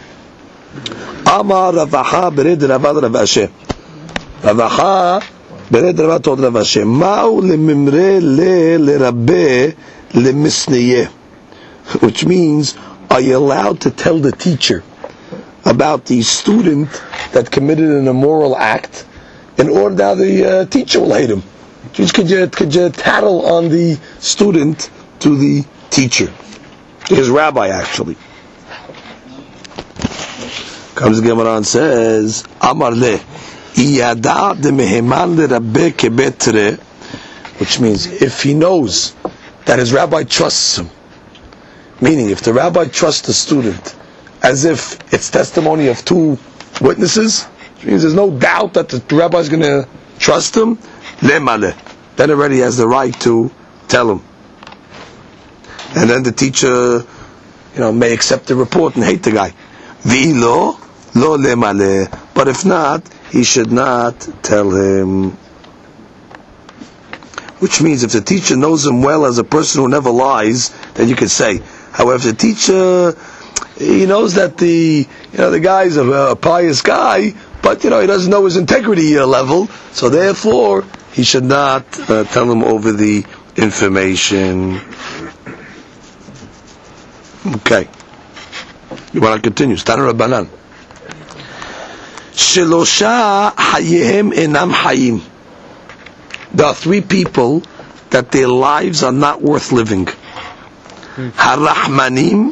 Amar Ravaha bered Ravad Rav Asher. Ravaha bered Ravad told Rav Asher, Ma'u lemimre le lerabbe lemisniyeh. Which means, are you allowed to tell the teacher about the student that committed an immoral act in order that the uh, teacher will hate him? Just could you, could you tattle on the student to the teacher? His rabbi, actually. Comes the Gemara and says, Amar le, iyada de meheman le rabbe kebetre, which means if he knows that his rabbi trusts him, meaning if the rabbi trusts the student as if it's testimony of two witnesses, which means there's no doubt that the rabbi is going to trust him, lemale, then already has the right to tell him. And then the teacher, you know, may accept the report and hate the guy. V'ilo, lo lemale. But if not, he should not tell him. Which means if the teacher knows him well as a person who never lies, then you could say. However, if the teacher, he knows that the, you know, the guy's a, a pious guy, but you know he doesn't know his integrity uh, level, so therefore he should not uh, tell him over the information. Okay. You want to continue? Start Rabbanan. Shelosha hayehem enam hayim. There are three people that their lives are not worth living. Harahmanim,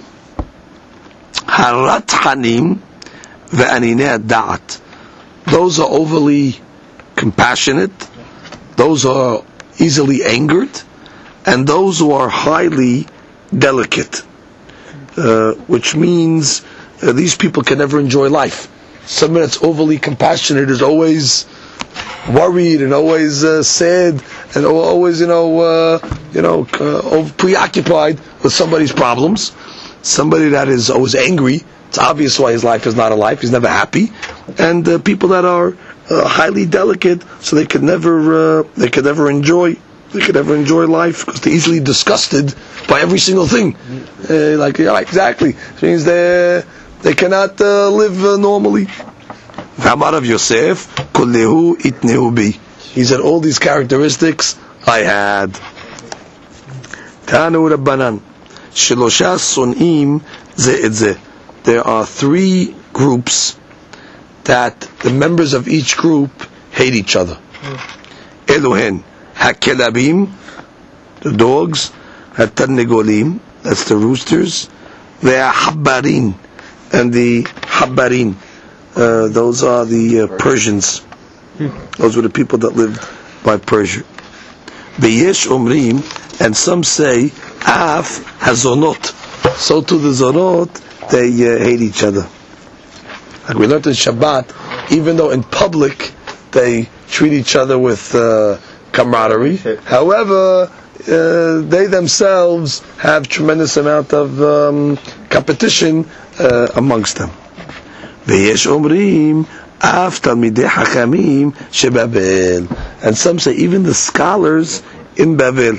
Harathanim, ve'aninei da'at. Those are overly compassionate, those are easily angered, and those who are highly delicate, uh, which means uh, these people can never enjoy life. Someone that's overly compassionate is always worried and always uh, sad and always, you know, uh, you know, uh, preoccupied with somebody's problems. Somebody that is always angry, it's obvious why his life is not a life. He's never happy. And uh, people that are uh, highly delicate, so they could never, uh, they could never enjoy, they could never enjoy life because they're easily disgusted by every single thing. Uh, like, yeah, exactly, it means they they cannot uh, live uh, normally. V'amar Rav Yosef, kullehu itnehu bi. He said, all these characteristics I had. Tanu Rabbanan, shelosha son'im ze et ze. There are three groups that the members of each group hate each other. Elohen, hakelabim, the dogs, hatarnegolim, that's the roosters, the habbarin, and the habbarin, uh, those are the uh, Persians. Those were the people that lived by Persia. Beyesh omrim, and some say, af hazonot. So to the zonot, they uh, hate each other. Like we learned in Shabbat, even though in public they treat each other with uh, camaraderie, however, uh, they themselves have tremendous amount of um, competition uh, amongst them. Ve'yesh omrim af talmidei hachamim shebabel, and some say even the scholars in Babel.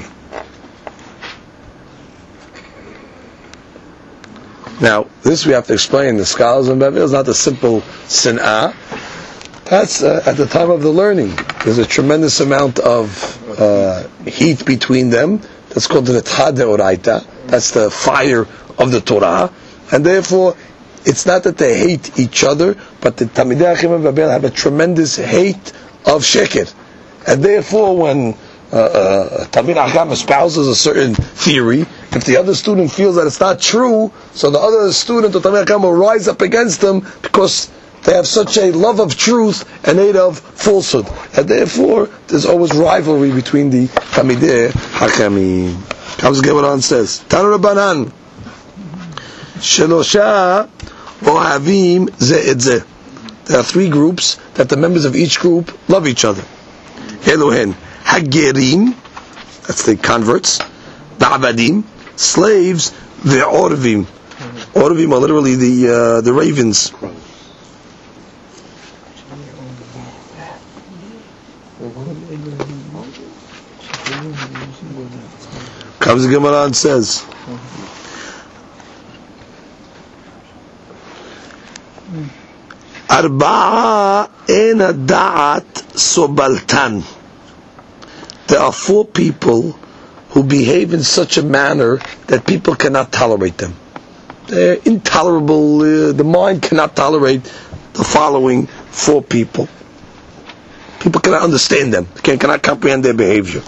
Now, this we have to explain. The scholars in Babel is not a simple sin'ah. That's uh, at the time of the learning. There's a tremendous amount of uh, heat between them. That's called the Ritha Deoraita. That's the fire of the Torah. And therefore, it's not that they hate each other, but the Talmidei Hacham of Babel have a tremendous hate of Sheker. And therefore, when uh, uh, Talmidei Hacham espouses a certain theory, if the other student feels that it's not true, so the other student of Talmidei Hacham will rise up against them because they have such a love of truth and hate of falsehood. And therefore, there's always rivalry between the Talmidei Hachamim. Comes Gemara says, Tanu Rabbanan, Shelosha Ohavim ze et ze. There are three groups that the members of each group love each other. Elohen, Hagerim, that's the converts, Ba'avadim, slaves, the Orvim. Orvim are literally the uh, the ravens. Comes the Gemara and says, Arba'a en da'at sobaltan. There are four people who behave in such a manner that people cannot tolerate them. They're intolerable. Uh, the mind cannot tolerate the following four people. People cannot understand them. They cannot comprehend their behavior.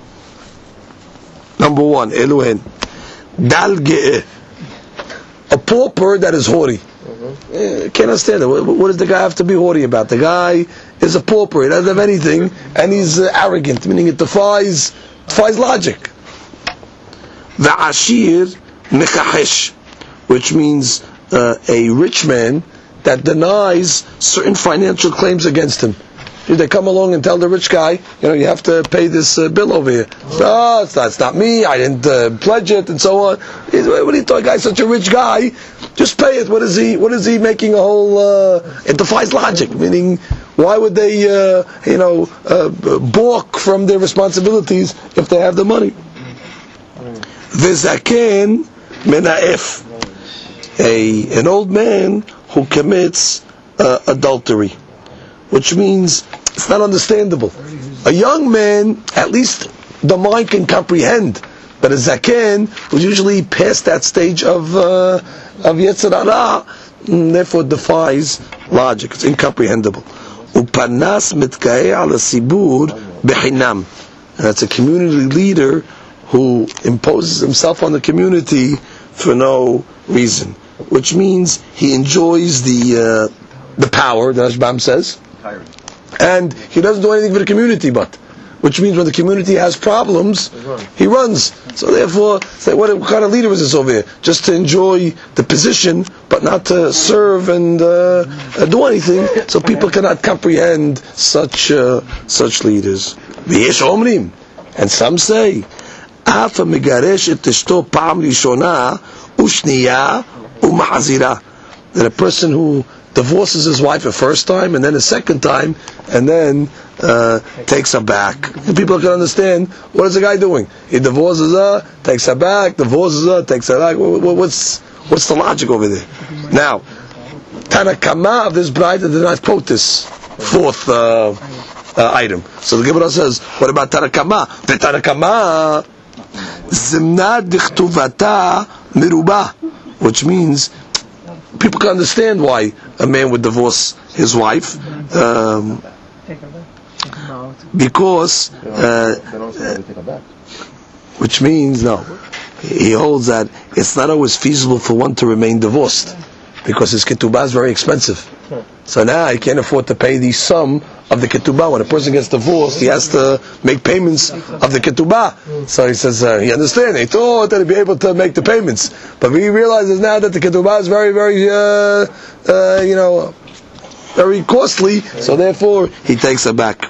Number one, Eluhen, Dal Ge'eh, a pauper that is haughty. Mm-hmm. Can't understand it. What, what does the guy have to be haughty about? The guy is a pauper. He doesn't have anything, and he's uh, arrogant, meaning it defies defies logic. The Ashir Mekahesh, which means uh, a rich man that denies certain financial claims against him. They come along and tell the rich guy, you know, you have to pay this uh, bill over here. Oh, it's not, it's not me, I didn't uh, pledge it, and so on. What are you talking? Guy's such a rich guy, just pay it. What is he? What is he making a whole? Uh, it defies logic. Meaning, why would they, uh, you know, uh, balk from their responsibilities if they have the money? V'zaken menaef, a an old man who commits uh, adultery, which means it's not understandable. A young man, at least the mind can comprehend, but a zaken who's usually past that stage of uh, of Yetzer Hara, therefore defies logic. It's incomprehensible. Upanas mitkae ala sibur bechinam, And that's a community leader who imposes himself on the community for no reason. Which means he enjoys the uh, the power, the Rashbam says, and he doesn't do anything for the community, but which means when the community has problems, he runs. So therefore, say, what, what kind of leader is this over here? Just to enjoy the position, but not to serve and uh, uh, do anything. So people cannot comprehend such uh, such leaders. V'yesh omrim, and some say, Afa megaresh et ishto pa'am rishona ushniya umahazira. That a person who divorces his wife a first time, and then a second time, and then uh, takes her back. And people can understand, what is the guy doing? He divorces her, takes her back, divorces her, takes her back. What's what's the logic over there? Now, Tanakama of this bride did not quote this fourth uh, uh, item. So the Gemara says, what about Tanakama? The Tanakama Zimna dichtuvata miruba, which means people can understand why a man would divorce his wife, um, because, uh, which means, no, he holds that it's not always feasible for one to remain divorced, because his ketubah is very expensive. So now he can't afford to pay the sum of the ketubah. When a person gets divorced, he has to make payments of the ketubah. So he says, uh, he understands. He thought that he'd be able to make the payments, but he realizes now that the ketubah is very, very, uh, uh, you know, very costly. So therefore, he takes her back.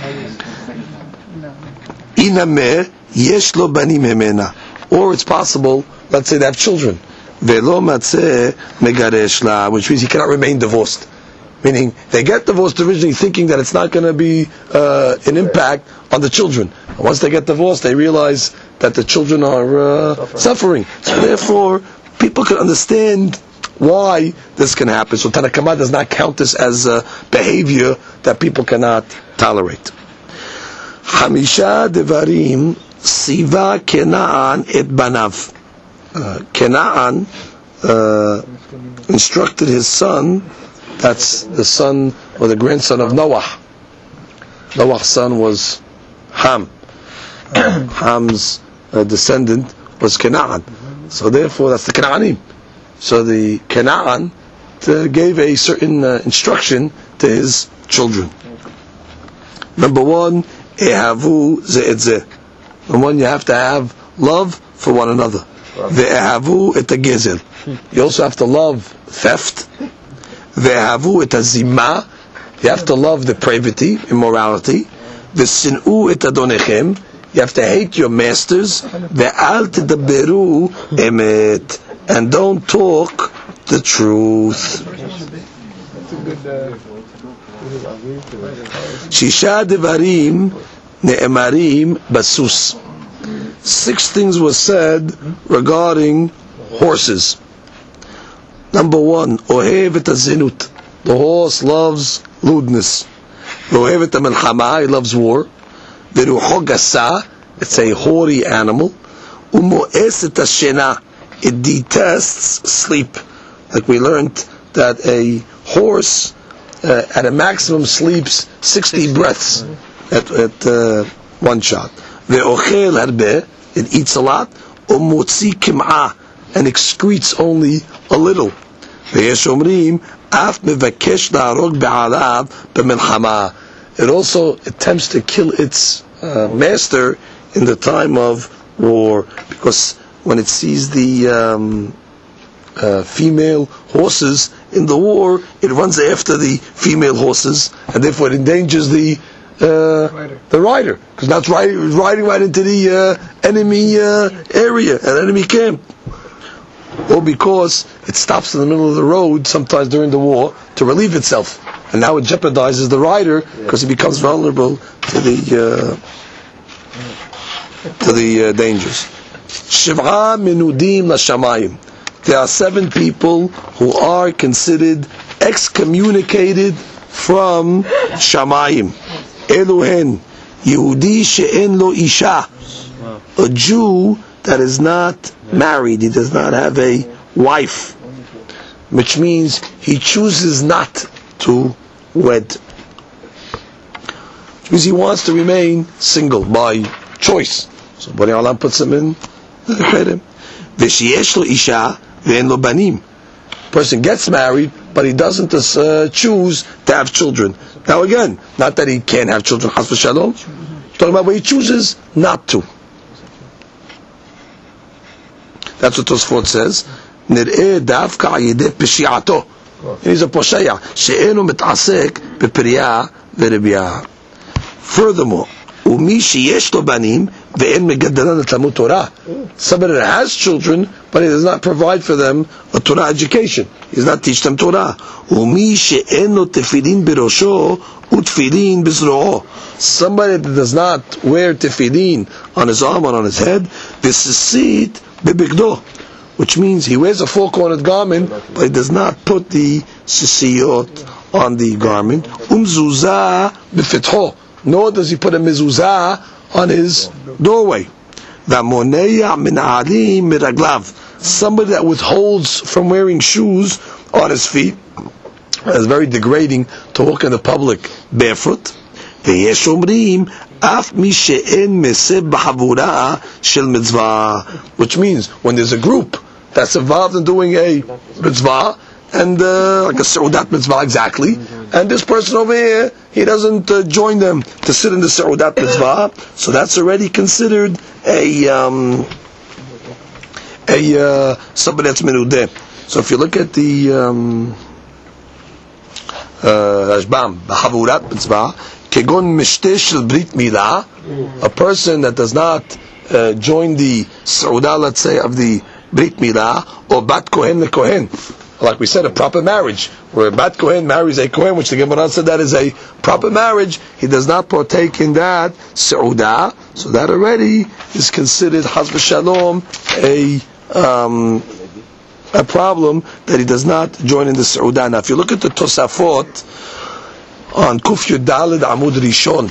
Inameh yesh lo banim hemena, or it's possible, let's say they have children. Velo matzeh megaresh la, which means he cannot remain divorced. Meaning, they get divorced originally thinking that it's not going to be uh, an impact on the children. And once they get divorced, they realize that the children are uh, suffering. So therefore, people can understand why this can happen. So Tanakama does not count this as a behavior that people cannot tolerate. Hamisha devarim siva Kenaan et banav. Uh, Kenaan uh, instructed his son. That's the son or the grandson of Noah. Noah's son was Ham. Ham's uh, descendant was Canaan. So therefore, that's the Canaanim. So the Canaan uh, gave a certain uh, instruction to his children. Number one, ehavu ze'et zeh. Number one, you have to have love for one another. Ve'ehavu et gezel. You also have to love theft. Ve'ahavu et hazima, you have to love depravity, immorality. Ve'sin'u et adonechem, you have to hate your masters. Ve'al tedaberu emet, and don't talk the truth. Shisha devarim ne'emarim basus. Six things were said regarding horses. Number one, ohev et hazinut. The horse loves lewdness. Ohev et ha-melchama, he loves war. Verucho gasa, it's a haughty animal. Umo'es et ha-shena, it detests sleep. Like we learned that a horse uh, at a maximum sleeps sixty breaths at, at uh, one shot. Ve'ochel harbeh, it eats a lot. Umotzi kim'ah, and excretes only a little. It also attempts to kill its uh, master in the time of war, because when it sees the um, uh, female horses in the war, it runs after the female horses, and therefore it endangers the uh, rider. the rider, because now it's riding, riding right into the uh, enemy uh, area, an enemy camp. Or because it stops in the middle of the road sometimes during the war to relieve itself, and now it jeopardizes the rider because he becomes vulnerable to the uh, to the uh, dangers. Shiv'a menudim lashamayim. There are seven people who are considered excommunicated from Shamayim. Eluhen Yehudi she'en lo isha, a Jew that is not married, he does not have a wife, which means he chooses not to wed. Which which means he wants to remain single by choice. So Borei Olam puts him in cherem. V'sheyesh lo isha ve'en lo banim. Person gets married, but he doesn't uh, choose to have children. Now again, not that he can't have children, chas v'shalom. Talking about where he chooses not to. That's what Tosfot says. Nir'eh davka ayideh peshi'ato. He's a posheya. She'enu mit'asek be'priyah ve'rebiyah. Furthermore, umi sheyesh lo banim ve'en megadelan Talmud Torah. Somebody that has children, but he does not provide for them a Torah education. He does not teach them Torah. Umi she'en lo tefillin birosho utfillin bizro'o. Somebody that does not wear tefillin on his arm or on his head, v'sisit bebigdo, which means he wears a four-cornered garment, but he does not put the sisiyot on the garment. Umzuzah b'fitho, nor does he put a mezuzah on his doorway. V'amoneya min alim miraglav, somebody that withholds from wearing shoes on his feet. It's very degrading to walk in the public barefoot. ויש אומרים אף מי שאין מסב בחבורה של מצווה, which means when there's a group that's involved in doing a mitzvah, and uh, like a seudat mitzvah exactly, and this person over here, he doesn't uh, join them to sit in the seudat mitzvah, so that's already considered a um, a uh, somebody that's menudeh. So if you look at the um, Rashbam, b'chavurat mitzvah, kegon mishteh shel brit milah, a person that does not uh, join the seudah, let's say, of the brit milah, or bat kohen lekohen, like we said, a proper marriage, where a bat kohen marries a kohen, which the Gemara said that is a proper marriage, he does not partake in that seudah, so that already is considered chas v'shalom a um, a problem that he does not join in the seudah. Now, if you look at the Tosafot on Kuf Yud Daled Amud Rishon,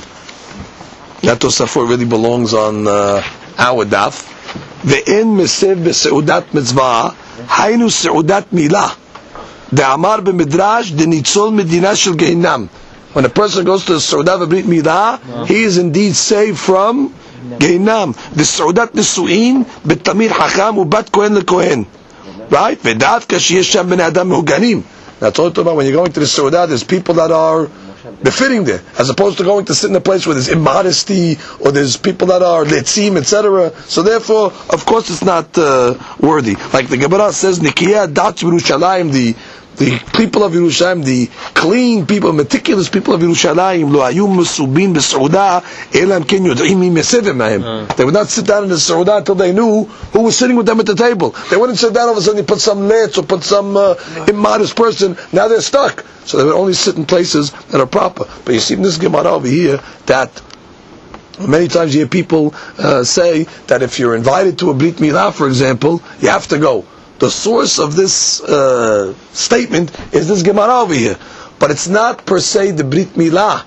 that Tosafot really belongs on uh, our daf. Ve'en mesev be'seudat mitzvah, haynu seudat milah. De'amar b'midrash de'nitzol medina shel gehinam. When a person goes to the seudah v'brit milah, he is indeed saved from gehinam. V'seudat nisu'in be'tamir hacham u'bat kohen lekohen. Right? V'davka sheyesh sham b'nei adam mehuganim. That's all about when you're going to the seudah, there's people that are befitting there, as opposed to going to sit in a place where there's immodesty or there's people that are letzim, et cetera. So therefore, of course, it's not uh, worthy. Like the Gemara says, Nikiyah dat Yerushalayim, the the people of Yerushalayim, the clean people, meticulous people of Yerushalayim, lo hayu mesubin b'seudah elam ken yod'im mi mesivim ma'im. They would not sit down in the seudah until they knew who was sitting with them at the table. They wouldn't sit down all of a sudden. You put some letz or put some uh, immodest person. Now they're stuck. So they would only sit in places that are proper. But you see in this Gemara over here that many times you hear people uh, say that if you're invited to a Brit Milah, for example, you have to go. The source of this uh, statement is this Gemara over here. But it's not per se the Brit Milah.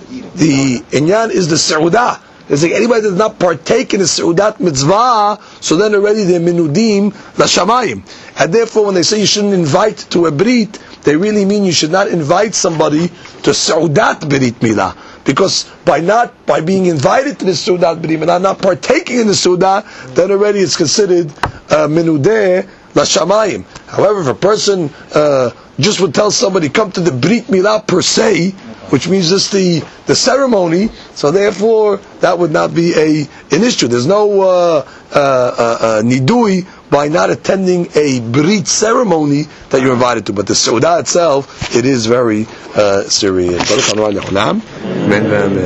The Inyan is the Seudah. It's like anybody that does not partake in the Seudat Mitzvah, so then already they're Minudim Lashamayim. And therefore when they say you shouldn't invite to a Brit, they really mean you should not invite somebody to Seudat Brit Milah. Because by not, by being invited to the Seudat Brit Milah, not partaking in the Seudah, then already it's considered uh, Minudeh Lashamayim. However, if a person uh, just would tell somebody, come to the Brit Milah per se, which means just the, the ceremony, so therefore that would not be a an issue. There's no uh, uh, uh, nidui by not attending a Brit ceremony that you're invited to. But the Seudah itself, it is very uh, serious.